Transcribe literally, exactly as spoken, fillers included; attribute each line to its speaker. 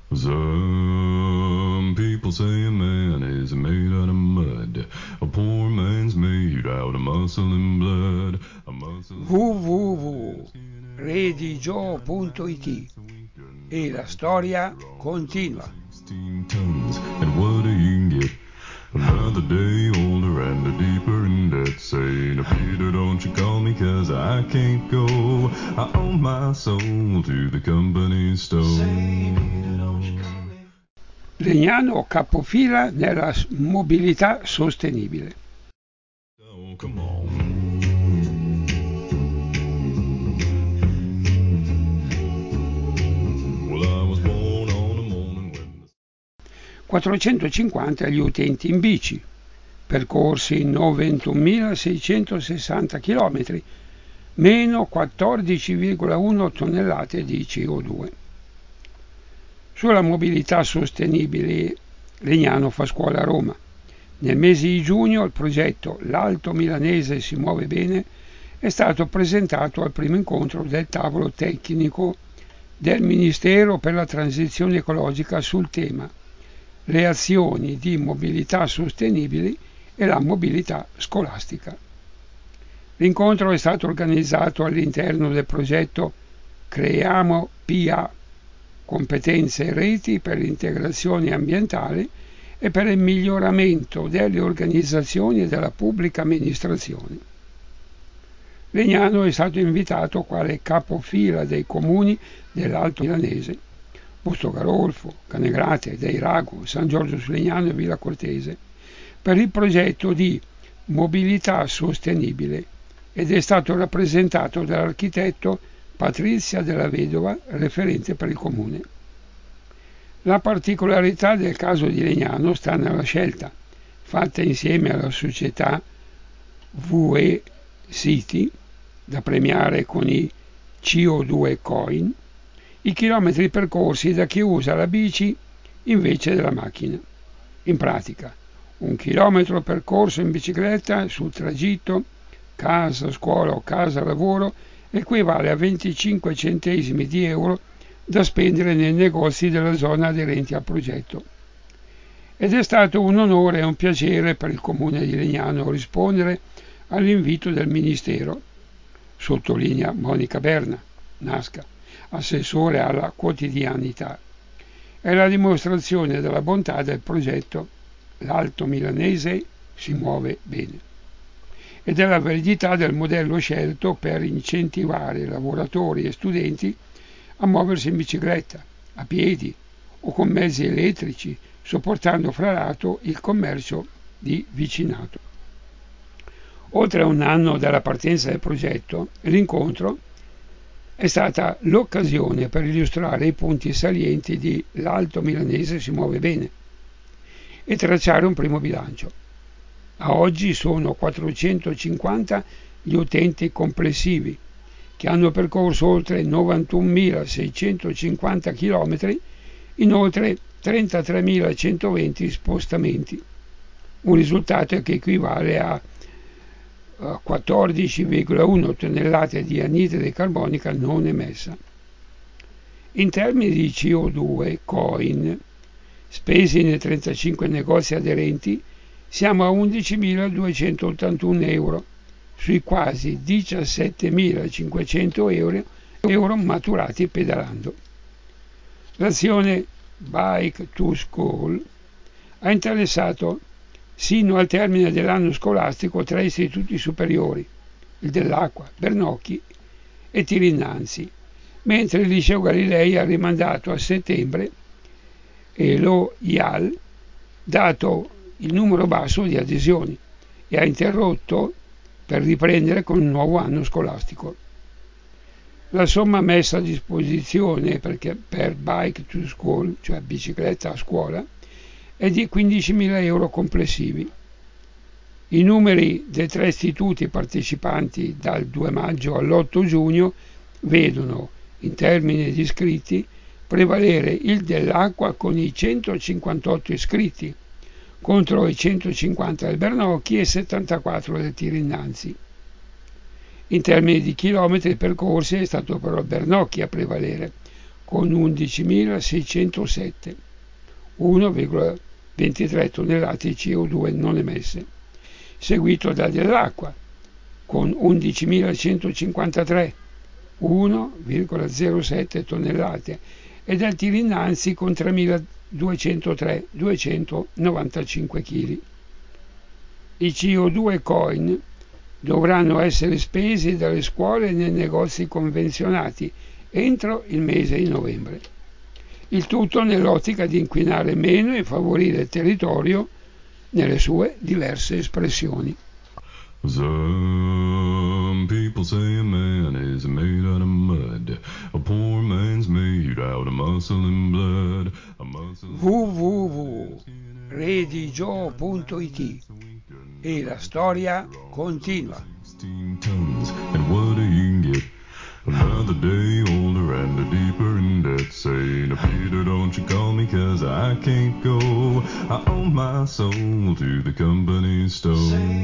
Speaker 1: Some people say a man is made out of mud. A poor man's made out of muscle and blood. A muscle and
Speaker 2: w w w punto redigio punto it e la storia continua.
Speaker 1: sixteen tons, and what do you get? Another day older and a deeper in debt. Saying, Peter, don't you call me, cause I can't go. I owe my soul to the company store. Say, Peter, don't you call me.
Speaker 2: Legnano capofila nella mobilità sostenibile.
Speaker 1: Oh, come on. Well, I was born on a morning when the...
Speaker 2: quattrocentocinquanta gli utenti in bici, percorsi novantunomilaseicentosessanta chilometri, meno quattordici virgola uno tonnellate di C O due. Sulla mobilità sostenibile Legnano fa scuola a Roma. Nel mese di giugno il progetto L'Alto Milanese si muove bene è stato presentato al primo incontro del tavolo tecnico del Ministero per la transizione ecologica sul tema le azioni di mobilità sostenibili e la mobilità scolastica. L'incontro è stato organizzato all'interno del progetto Creiamo P A, competenze e reti per l'integrazione ambientale e per il miglioramento delle organizzazioni e della pubblica amministrazione. Legnano è stato invitato quale capofila dei comuni dell'Alto Milanese, Busto Garolfo, Canegrate, Deirago, San Giorgio su Legnano e Villa Cortese, per il progetto di mobilità sostenibile ed è stato rappresentato dall'architetto Patrizia Della Vedova, referente per il comune. La particolarità del caso di Legnano sta nella scelta, fatta insieme alla società V E City, da premiare con i C O due coin, i chilometri percorsi da chi usa la bici invece della macchina. In pratica, un chilometro percorso in bicicletta sul tragitto casa, scuola o casa, lavoro equivale a venticinque centesimi di euro da spendere nei negozi della zona aderenti al progetto. Ed è stato un onore e un piacere per il comune di Legnano rispondere all'invito del Ministero, sottolinea Monica Berna, Nasca, assessore alla quotidianità. È la dimostrazione della bontà del progetto L'Alto Milanese si muove bene e della validità del modello scelto per incentivare lavoratori e studenti a muoversi in bicicletta, a piedi o con mezzi elettrici, sopportando fra l'altro il commercio di vicinato. Oltre a un anno dalla partenza del progetto, l'incontro è stata l'occasione per illustrare i punti salienti di L'Alto Milanese si muove bene e tracciare un primo bilancio. A oggi sono quattrocentocinquanta gli utenti complessivi che hanno percorso oltre novantunomilaseicentocinquanta chilometri in oltre trentatremilacentoventi spostamenti, un risultato che equivale a quattordici virgola uno tonnellate di anidride carbonica non emessa. In termini di C O due coin spesi nei trentacinque negozi aderenti siamo a undicimiladuecentottantuno euro sui quasi diciassettemilacinquecento euro, euro maturati pedalando. L'azione Bike to School ha interessato sino al termine dell'anno scolastico tre istituti superiori, il dell'Acqua, Bernocchi e Tirinnanzi, mentre il Liceo Galilei ha rimandato a settembre e lo I A L, dato il numero basso di adesioni, e ha interrotto per riprendere con un nuovo anno scolastico. La somma messa a disposizione perché per Bike to School, cioè bicicletta a scuola, è di quindicimila euro complessivi. I numeri dei tre istituti partecipanti dal due maggio all'otto giugno vedono, in termini di iscritti, prevalere il dell'Acqua con i centocinquantotto iscritti, contro i centocinquanta del Bernocchi e settantaquattro del Tirinnanzi. In termini di chilometri percorsi è stato però il Bernocchi a prevalere, con undicimilaseicentosette, uno virgola ventitré tonnellate di C O due non emesse, seguito da dell'acqua con undicimilacentocinquantatré, uno virgola zero sette tonnellate, e dal Tirinnanzi con tremiladuecentotré, duecentonovantacinque kg. I C O due coin dovranno essere spesi dalle scuole e nei negozi convenzionati entro il mese di novembre. Il tutto nell'ottica di inquinare meno e favorire il territorio nelle sue diverse espressioni.
Speaker 1: Some people say a man is made out of mud. A poor man's made out of muscle and blood. A muscle
Speaker 2: w w w punto redigio punto i t E la storia continua.
Speaker 1: sixteen tons, and what do you get? Another day older and deeper in debt. Saying, Peter, don't you call me, cause I can't go. I owe my soul to the company store.